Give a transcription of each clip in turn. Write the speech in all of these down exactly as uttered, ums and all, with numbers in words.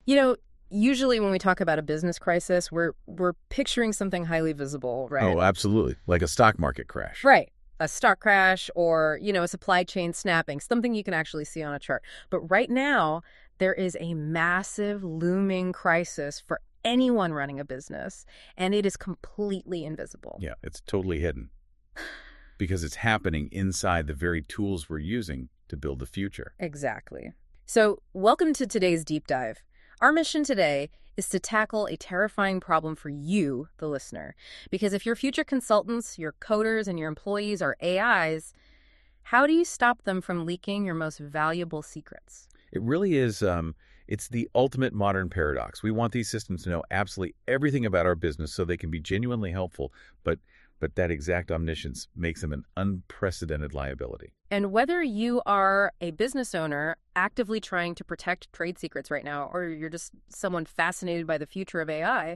You know, usually when we talk about a business crisis, we're we're picturing something highly visible, right? Oh, absolutely. Like a stock market crash. Right. A stock crash or, you know, a supply chain snapping, something you can actually see on a chart. But right now, there is a massive looming crisis for anyone running a business, and it is completely invisible. Yeah, it's totally hidden because it's happening inside the very tools we're using to build the future. Exactly. So, welcome to today's deep dive. Our mission today is to tackle a terrifying problem for you, the listener. Because if your future consultants, your coders, and your employees are A Is, how do you stop them from leaking your most valuable secrets? It really is, um, it's the ultimate modern paradox. We want these systems to know absolutely everything about our business so they can be genuinely helpful, but but that exact omniscience makes them an unprecedented liability. And whether you are a business owner actively trying to protect trade secrets right now, or you're just someone fascinated by the future of A I,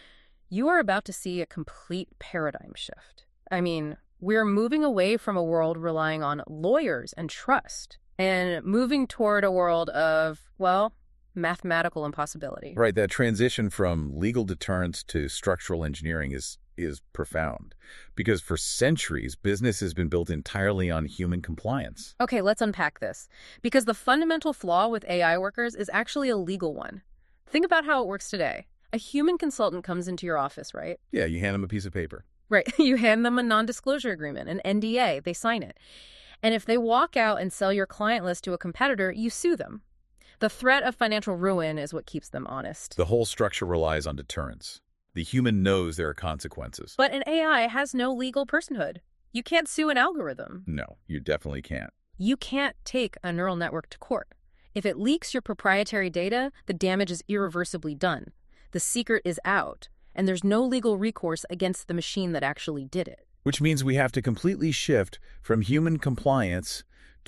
you are about to see a complete paradigm shift. I mean, we're moving away from a world relying on lawyers and trust and moving toward a world of, well, mathematical impossibility. Right, that transition from legal deterrence to structural engineering is is profound because for centuries, business has been built entirely on human compliance. Okay, let's unpack this. Because the fundamental flaw with A I workers is actually a legal one. Think about how it works today. A human consultant comes into your office, right? Yeah, you hand them a piece of paper. Right. You hand them a non-disclosure agreement, an N D A. They sign it. And if they walk out and sell your client list to a competitor, you sue them. The threat of financial ruin is what keeps them honest. The whole structure relies on deterrence. The human knows there are consequences. But an A I has no legal personhood. You can't sue an algorithm. No, you definitely can't. You can't take a neural network to court. If it leaks your proprietary data, the damage is irreversibly done. The secret is out, and there's no legal recourse against the machine that actually did it. Which means we have to completely shift from human compliance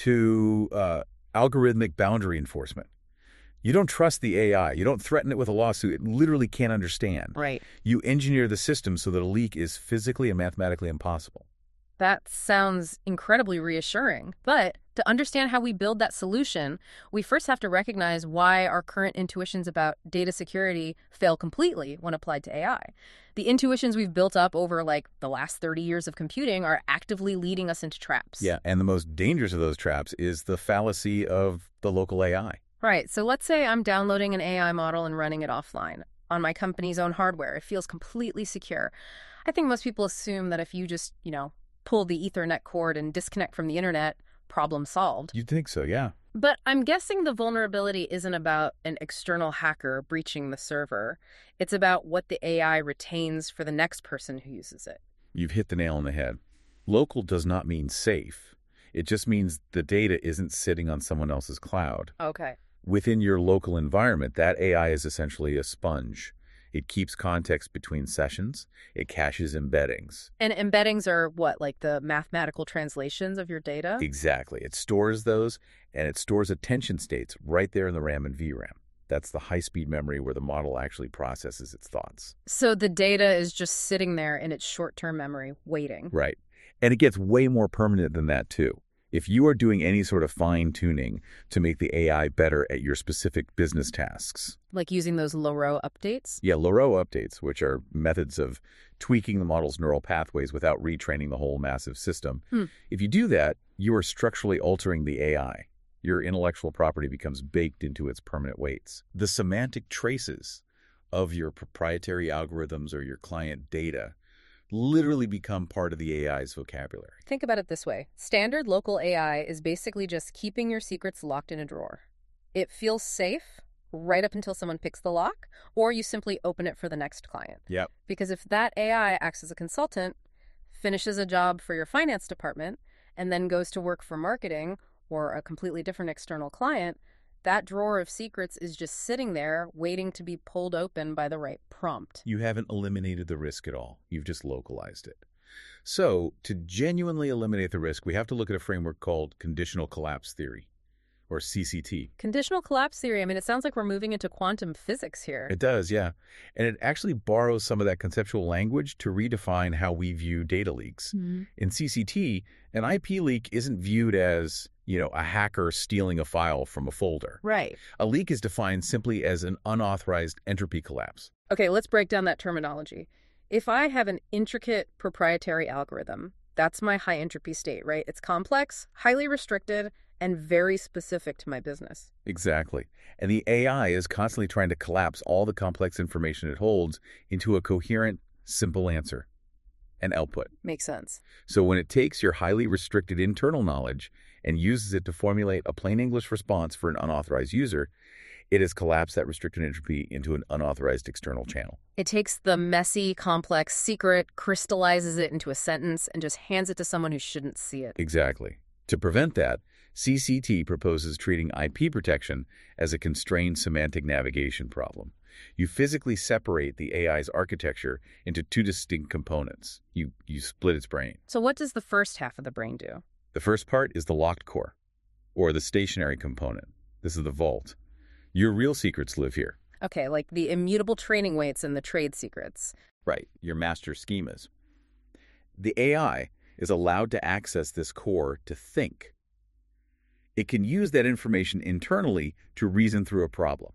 to uh, algorithmic boundary enforcement. You don't trust the A I. You don't threaten it with a lawsuit. It literally can't understand. Right. You engineer the system so that a leak is physically and mathematically impossible. That sounds incredibly reassuring. But to understand how we build that solution, we first have to recognize why our current intuitions about data security fail completely when applied to A I. The intuitions we've built up over like the last thirty years of computing are actively leading us into traps. Yeah, and the most dangerous of those traps is the fallacy of the local A I. Right. So let's say I'm downloading an A I model and running it offline on my company's own hardware. It feels completely secure. I think most people assume that if you just, you know, pull the Ethernet cord and disconnect from the internet, problem solved. You'd think so, yeah. But I'm guessing the vulnerability isn't about an external hacker breaching the server. It's about what the A I retains for the next person who uses it. You've hit the nail on the head. Local does not mean safe. It just means the data isn't sitting on someone else's cloud. Okay. Within your local environment, that A I is essentially a sponge. It keeps context between sessions. It caches embeddings. And embeddings are what, like the mathematical translations of your data? Exactly. It stores those, and it stores attention states right there in the RAM and V RAM. That's the high-speed memory where the model actually processes its thoughts. So the data is just sitting there in its short-term memory, waiting. Right. And it gets way more permanent than that, too. If you are doing any sort of fine-tuning to make the A I better at your specific business tasks. Like using those Loraux updates? Yeah, Loraux updates, which are methods of tweaking the model's neural pathways without retraining the whole massive system. Hmm. If you do that, you are structurally altering the A I. Your intellectual property becomes baked into its permanent weights. The semantic traces of your proprietary algorithms or your client data literally become part of the A I's vocabulary. Think about it this way. Standard local A I is basically just keeping your secrets locked in a drawer. It feels safe right up until someone picks the lock, or you simply open it for the next client. Yep. Because if that A I acts as a consultant, finishes a job for your finance department, and then goes to work for marketing or a completely different external client, that drawer of secrets is just sitting there waiting to be pulled open by the right prompt. You haven't eliminated the risk at all. You've just localized it. So, to genuinely eliminate the risk, we have to look at a framework called conditional collapse theory, or C C T. Conditional collapse theory. I mean, it sounds like we're moving into quantum physics here. It does, yeah. And it actually borrows some of that conceptual language to redefine how we view data leaks. Mm-hmm. In C C T, an I P leak isn't viewed as, you know, a hacker stealing a file from a folder. Right. A leak is defined simply as an unauthorized entropy collapse. Okay, let's break down that terminology. If I have an intricate proprietary algorithm, that's my high entropy state, right? It's complex, highly restricted, and very specific to my business. Exactly. And the A I is constantly trying to collapse all the complex information it holds into a coherent, simple answer and output. Makes sense. So when it takes your highly restricted internal knowledge and uses it to formulate a plain English response for an unauthorized user, it has collapsed that restricted entropy into an unauthorized external channel. It takes the messy, complex secret, crystallizes it into a sentence, and just hands it to someone who shouldn't see it. Exactly. To prevent that, C C T proposes treating I P protection as a constrained semantic navigation problem. You physically separate the A I's architecture into two distinct components. You, you split its brain. So what does the first half of the brain do? The first part is the locked core, or the stationary component. This is the vault. Your real secrets live here. Okay, like the immutable training weights and the trade secrets. Right, your master schemas. The A I is allowed to access this core to think. It can use that information internally to reason through a problem.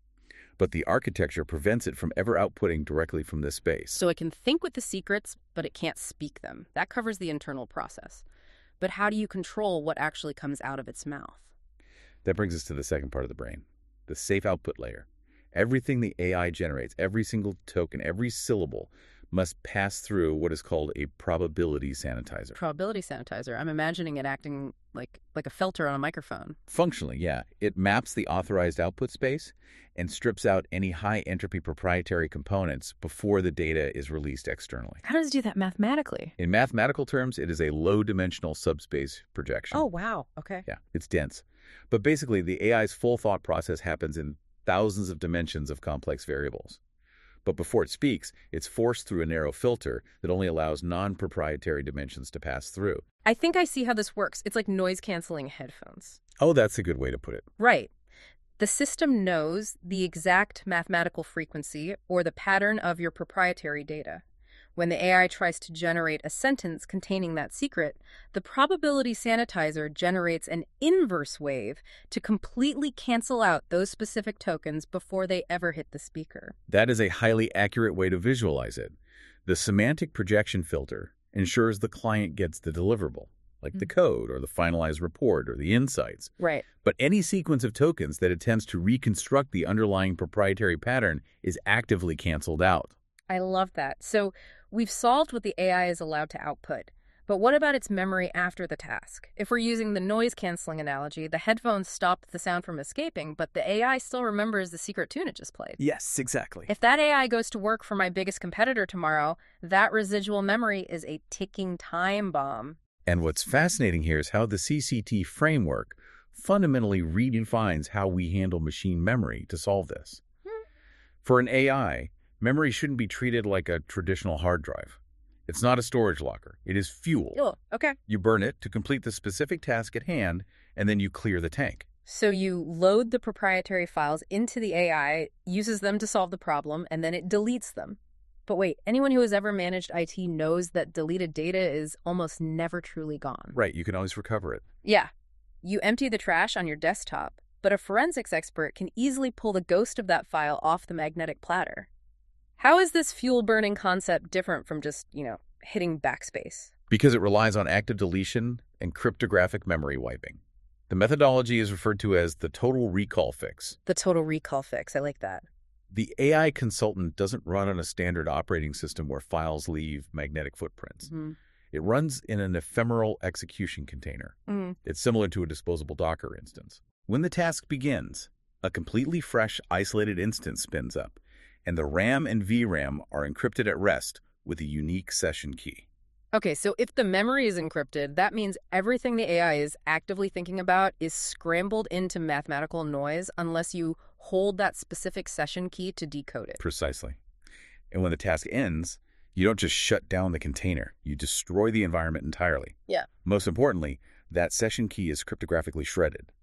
But the architecture prevents it from ever outputting directly from this space. So it can think with the secrets, but it can't speak them. That covers the internal process. But how do you control what actually comes out of its mouth? That brings us to the second part of the brain, the safe output layer. Everything the A I generates, every single token, every syllable, must pass through what is called a probability sanitizer. Probability sanitizer. I'm imagining it acting like like a filter on a microphone. Functionally, yeah. It maps the authorized output space and strips out any high-entropy proprietary components before the data is released externally. How does it do that mathematically? In mathematical terms, it is a low-dimensional subspace projection. Oh, wow. Okay. Yeah, it's dense. But basically, the A I's full thought process happens in thousands of dimensions of complex variables. But before it speaks, it's forced through a narrow filter that only allows non-proprietary dimensions to pass through. I think I see how this works. It's like noise-canceling headphones. Oh, that's a good way to put it. Right. The system knows the exact mathematical frequency or the pattern of your proprietary data. When the A I tries to generate a sentence containing that secret, the probability sanitizer generates an inverse wave to completely cancel out those specific tokens before they ever hit the speaker. That is a highly accurate way to visualize it. The semantic projection filter ensures the client gets the deliverable, like the code or the finalized report or the insights. Right. But any sequence of tokens that attempts to reconstruct the underlying proprietary pattern is actively canceled out. I love that. So we've solved what the A I is allowed to output. But what about its memory after the task? If we're using the noise-canceling analogy, the headphones stop the sound from escaping, but the A I still remembers the secret tune it just played. Yes, exactly. If that A I goes to work for my biggest competitor tomorrow, that residual memory is a ticking time bomb. And what's fascinating here is how the C C T framework fundamentally redefines how we handle machine memory to solve this. Hmm. For an A I, memory shouldn't be treated like a traditional hard drive. It's not a storage locker. It is fuel. Oh, okay. You burn it to complete the specific task at hand, and then you clear the tank. So you load the proprietary files into the A I, uses them to solve the problem, and then it deletes them. But wait, anyone who has ever managed I T knows that deleted data is almost never truly gone. Right, you can always recover it. Yeah. You empty the trash on your desktop, but a forensics expert can easily pull the ghost of that file off the magnetic platter. How is this fuel-burning concept different from just, you know, hitting backspace? Because it relies on active deletion and cryptographic memory wiping. The methodology is referred to as the total recall fix. The total recall fix. I like that. The A I consultant doesn't run on a standard operating system where files leave magnetic footprints. Mm-hmm. It runs in an ephemeral execution container. Mm-hmm. It's similar to a disposable Docker instance. When the task begins, a completely fresh, isolated instance spins up, and the RAM and V RAM are encrypted at rest with a unique session key. Okay, so if the memory is encrypted, that means everything the A I is actively thinking about is scrambled into mathematical noise unless you hold that specific session key to decode it. Precisely. And when the task ends, you don't just shut down the container. You destroy the environment entirely. Yeah. Most importantly, that session key is cryptographically shredded.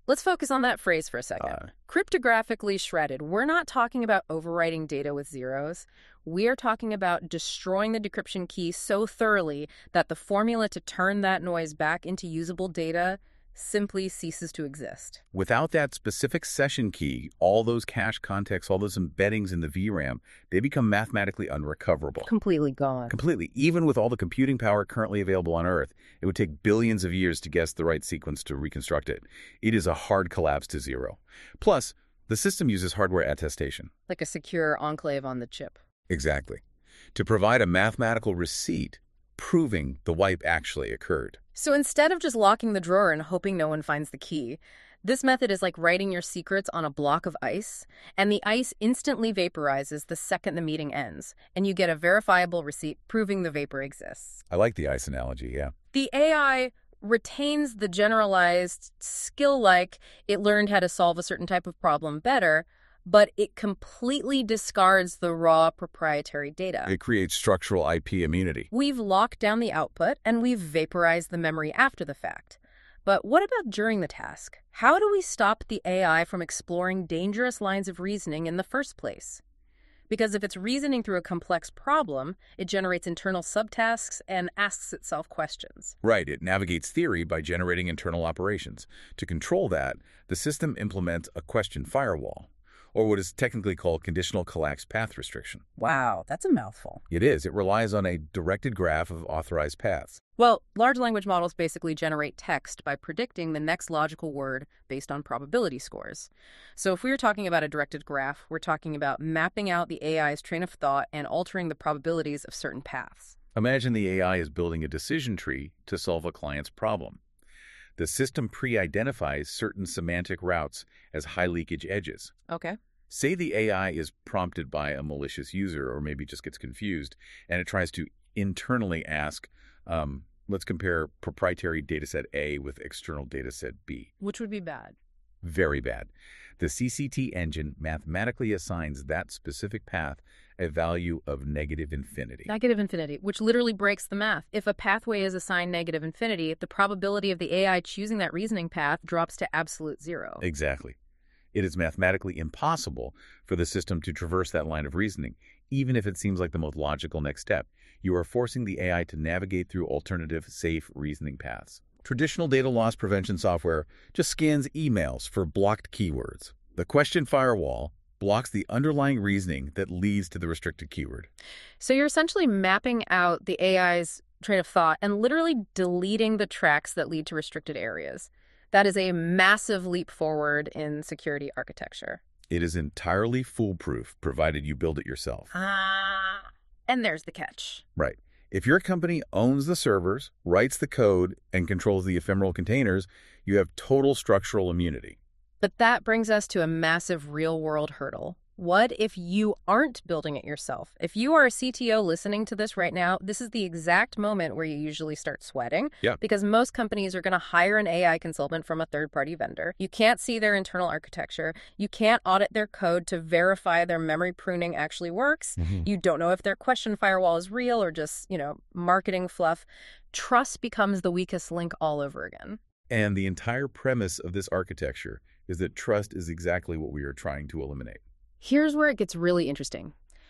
Let's focus on that phrase for a second. Uh, Cryptographically shredded. We're not talking about overwriting data with zeros. We are talking about destroying the decryption key so thoroughly that the formula to turn that noise back into usable data simply ceases to exist. Without that specific session key, all those cache contexts, all those embeddings in the V RAM, they become mathematically unrecoverable. Completely gone. Completely. Even with all the computing power currently available on Earth, it would take billions of years to guess the right sequence to reconstruct it. It is a hard collapse to zero. Plus, the system uses hardware attestation. Like a secure enclave on the chip. Exactly. To provide a mathematical receipt proving the wipe actually occurred. So instead of just locking the drawer and hoping no one finds the key, this method is like writing your secrets on a block of ice, and the ice instantly vaporizes the second the meeting ends, and you get a verifiable receipt proving the vapor exists. I like the ice analogy, yeah. The A I retains the generalized skill like it learned how to solve a certain type of problem better, but it completely discards the raw proprietary data. It creates structural I P immunity. We've locked down the output, and we've vaporized the memory after the fact. But what about during the task? How do we stop the A I from exploring dangerous lines of reasoning in the first place? Because if it's reasoning through a complex problem, it generates internal subtasks and asks itself questions. Right, it navigates theory by generating internal operations. To control that, the system implements a question firewall, or what is technically called conditional collapse path restriction. Wow, that's a mouthful. It is. It relies on a directed graph of authorized paths. Well, large language models basically generate text by predicting the next logical word based on probability scores. So if we were talking about a directed graph, we're talking about mapping out the A I's train of thought and altering the probabilities of certain paths. Imagine the A I is building a decision tree to solve a client's problem. The system pre-identifies certain semantic routes as high-leakage edges. Okay. Say the A I is prompted by a malicious user or maybe just gets confused, and it tries to internally ask, um, let's compare proprietary dataset A with external dataset B. Which would be bad. Very bad. The C C T engine mathematically assigns that specific path a value of negative infinity. Negative infinity, which literally breaks the math. If a pathway is assigned negative infinity, the probability of the A I choosing that reasoning path drops to absolute zero. Exactly. It is mathematically impossible for the system to traverse that line of reasoning, even if it seems like the most logical next step. You are forcing the A I to navigate through alternative, safe reasoning paths. Traditional data loss prevention software just scans emails for blocked keywords. The question firewall blocks the underlying reasoning that leads to the restricted keyword. So you're essentially mapping out the A I's train of thought and literally deleting the tracks that lead to restricted areas. That is a massive leap forward in security architecture. It is entirely foolproof, provided you build it yourself. Ah, and there's the catch. Right. If your company owns the servers, writes the code, and controls the ephemeral containers, you have total structural immunity. But that brings us to a massive real-world hurdle. What if you aren't building it yourself? If you are a C T O listening to this right now, this is the exact moment where you usually start sweating. Yeah. Because most companies are going to hire an A I consultant from a third-party vendor. You can't see their internal architecture. You can't audit their code to verify their memory pruning actually works. Mm-hmm. You don't know if their question firewall is real or just, you know, marketing fluff. Trust becomes the weakest link all over again. And the entire premise of this architecture is that trust is exactly what we are trying to eliminate. Here's where it gets really interesting.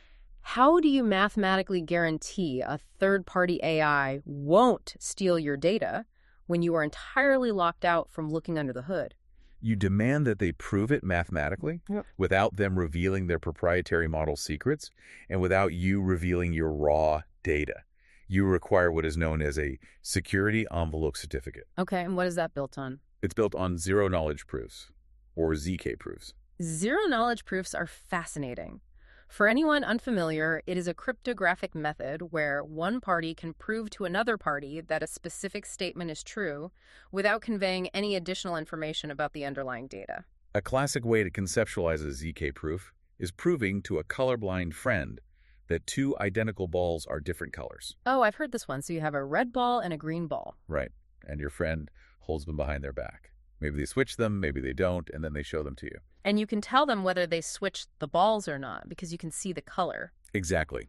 How do you mathematically guarantee a third-party A I won't steal your data when you are entirely locked out from looking under the hood? You demand that they prove it mathematically Yep. without them revealing their proprietary model secrets and without you revealing your raw data. You require what is known as a security envelope certificate. Okay, and what is that built on? It's built on zero-knowledge proofs, or Z K proofs. Zero-knowledge proofs are fascinating. For anyone unfamiliar, it is a cryptographic method where one party can prove to another party that a specific statement is true without conveying any additional information about the underlying data. A classic way to conceptualize a Z K proof is proving to a colorblind friend that two identical balls are different colors. Oh, I've heard this one. So you have a red ball and a green ball. Right. And your friend holds them behind their back. Maybe they switch them, maybe they don't, and then they show them to you. And you can tell them whether they switched the balls or not because you can see the color. Exactly.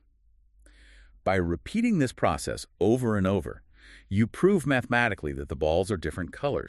By repeating this process over and over, you prove mathematically that the balls are different colors.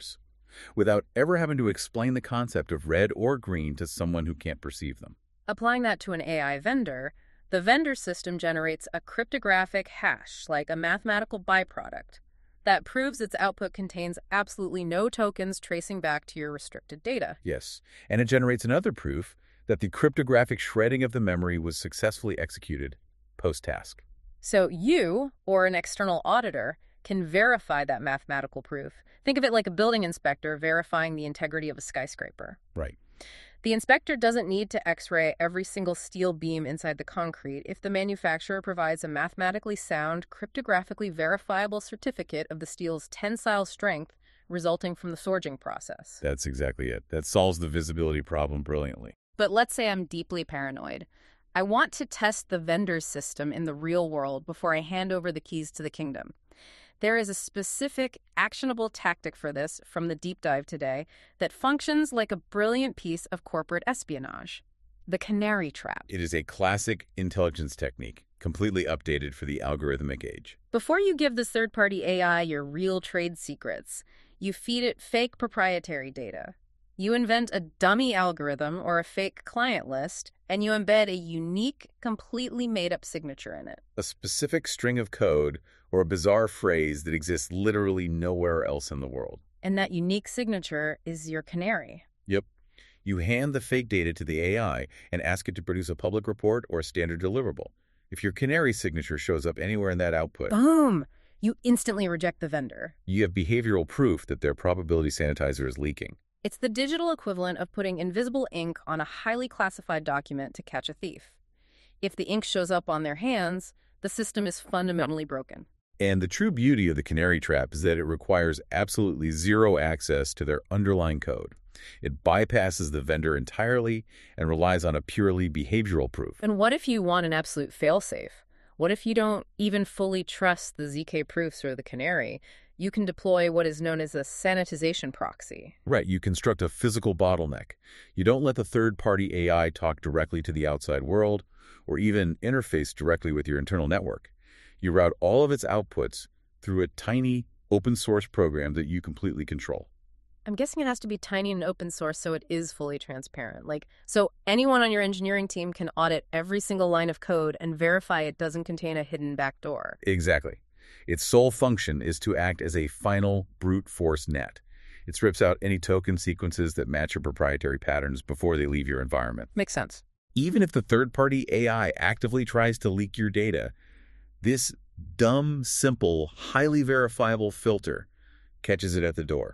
without ever having to explain the concept of red or green to someone who can't perceive them. Applying that to an A I vendor, the vendor system generates a cryptographic hash, like a mathematical byproduct, that proves its output contains absolutely no tokens tracing back to your restricted data. Yes, and it generates another proof that the cryptographic shredding of the memory was successfully executed post-task. So you, or an external auditor, can verify that mathematical proof. Think of it like a building inspector verifying the integrity of a skyscraper. Right. The inspector doesn't need to X-ray every single steel beam inside the concrete if the manufacturer provides a mathematically sound, cryptographically verifiable certificate of the steel's tensile strength resulting from the forging process. That's exactly it. That solves the visibility problem brilliantly. But let's say I'm deeply paranoid. I want to test the vendor's system in the real world before I hand over the keys to the kingdom. There is a specific, actionable tactic for this from the deep dive today that functions like a brilliant piece of corporate espionage: the canary trap. It is a classic intelligence technique, completely updated for the algorithmic age. Before you give this third-party A I your real trade secrets, you feed it fake proprietary data. You invent a dummy algorithm or a fake client list, and you embed a unique, completely made-up signature in it. A specific string of code or a bizarre phrase that exists literally nowhere else in the world. And that unique signature is your canary. Yep. You hand the fake data to the A I and ask it to produce a public report or a standard deliverable. If your canary signature shows up anywhere in that output, boom! You instantly reject the vendor. You have behavioral proof that their probability sanitizer is leaking. It's the digital equivalent of putting invisible ink on a highly classified document to catch a thief. If the ink shows up on their hands, the system is fundamentally broken. And the true beauty of the canary trap is that it requires absolutely zero access to their underlying code. It bypasses the vendor entirely and relies on a purely behavioral proof. And what if you want an absolute failsafe? What if you don't even fully trust the Z K proofs or the canary? You can deploy what is known as a sanitization proxy. Right, you construct a physical bottleneck. You don't let the third-party A I talk directly to the outside world or even interface directly with your internal network. You route all of its outputs through a tiny open-source program that you completely control. I'm guessing it has to be tiny and open source so it is fully transparent. Like, so anyone on your engineering team can audit every single line of code and verify it doesn't contain a hidden backdoor. Exactly. Its sole function is to act as a final brute force net. It strips out any token sequences that match your proprietary patterns before they leave your environment. Makes sense. Even if the third-party A I actively tries to leak your data, this dumb, simple, highly verifiable filter catches it at the door.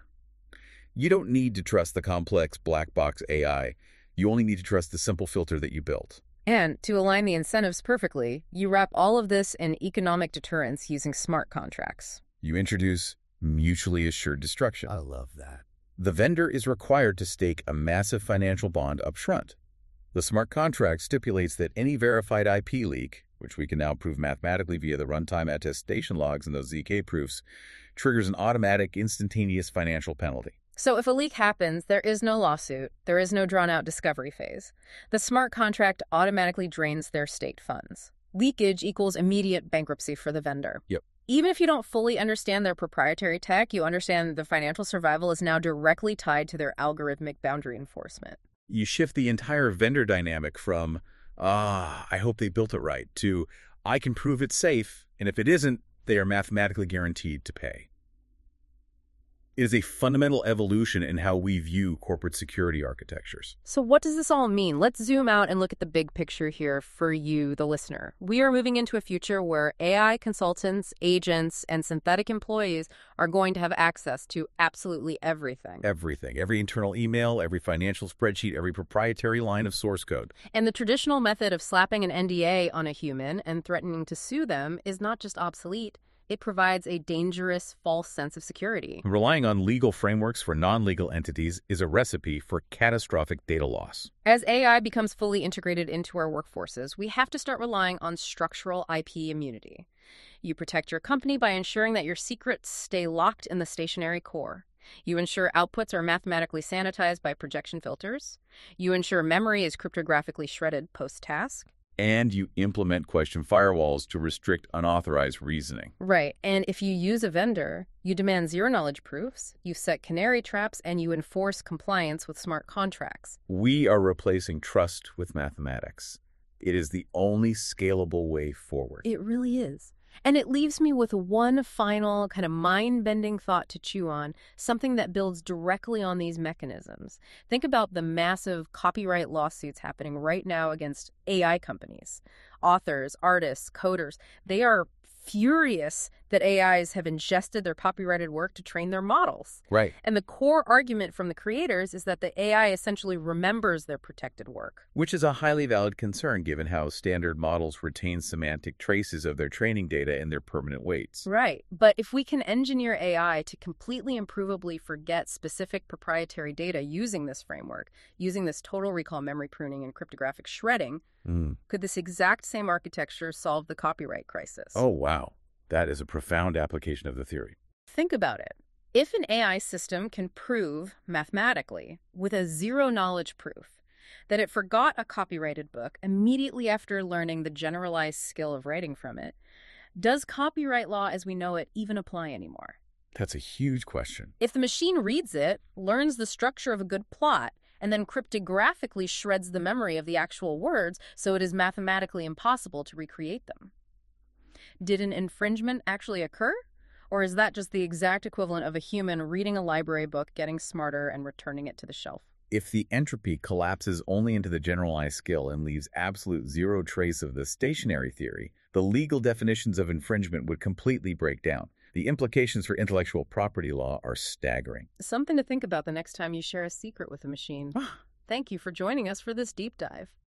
You don't need to trust the complex black box A I. You only need to trust the simple filter that you built. And to align the incentives perfectly, you wrap all of this in economic deterrence using smart contracts. You introduce mutually assured destruction. I love that. The vendor is required to stake a massive financial bond up front. The smart contract stipulates that any verified I P leak, which we can now prove mathematically via the runtime attestation logs and those Z K proofs, triggers an automatic, instantaneous financial penalty. So if a leak happens, there is no lawsuit, there is no drawn-out discovery phase. The smart contract automatically drains their state funds. Leakage equals immediate bankruptcy for the vendor. Yep. Even if you don't fully understand their proprietary tech, you understand the financial survival is now directly tied to their algorithmic boundary enforcement. You shift the entire vendor dynamic from, ah, I hope they built it right, to, I can prove it's safe, and if it isn't, they are mathematically guaranteed to pay. It is a fundamental evolution in how we view corporate security architectures. So what does this all mean? Let's zoom out and look at the big picture here for you, the listener. We are moving into a future where A I consultants, agents, and synthetic employees are going to have access to absolutely everything. Everything. Every internal email, every financial spreadsheet, every proprietary line of source code. And the traditional method of slapping an N D A on a human and threatening to sue them is not just obsolete. It provides a dangerous, false sense of security. Relying on legal frameworks for non-legal entities is a recipe for catastrophic data loss. As A I becomes fully integrated into our workforces, we have to start relying on structural I P immunity. You protect your company by ensuring that your secrets stay locked in the stationary core. You ensure outputs are mathematically sanitized by projection filters. You ensure memory is cryptographically shredded post-task. And you implement question firewalls to restrict unauthorized reasoning. Right. And if you use a vendor, you demand zero-knowledge proofs, you set canary traps, and you enforce compliance with smart contracts. We are replacing trust with mathematics. It is the only scalable way forward. It really is. And it leaves me with one final kind of mind-bending thought to chew on, something that builds directly on these mechanisms. Think about the massive copyright lawsuits happening right now against A I companies. Authors, artists, coders, they are furious that A Is have ingested their copyrighted work to train their models. Right. And the core argument from the creators is that the A I essentially remembers their protected work. Which is a highly valid concern given how standard models retain semantic traces of their training data in their permanent weights. Right. But if we can engineer A I to completely improvably forget specific proprietary data using this framework, using this total recall memory pruning and cryptographic shredding, Mm. could this exact same architecture solve the copyright crisis? Oh, wow. That is a profound application of the theory. Think about it. If an A I system can prove mathematically, with a zero-knowledge proof, that it forgot a copyrighted book immediately after learning the generalized skill of writing from it, does copyright law as we know it even apply anymore? That's a huge question. If the machine reads it, learns the structure of a good plot, and then cryptographically shreds the memory of the actual words so it is mathematically impossible to recreate them, did an infringement actually occur? Or is that just the exact equivalent of a human reading a library book, getting smarter, and returning it to the shelf? If the entropy collapses only into the generalized skill and leaves absolute zero trace of the stationary theory, the legal definitions of infringement would completely break down. The implications for intellectual property law are staggering. Something to think about the next time you share a secret with a machine. Thank you for joining us for this deep dive.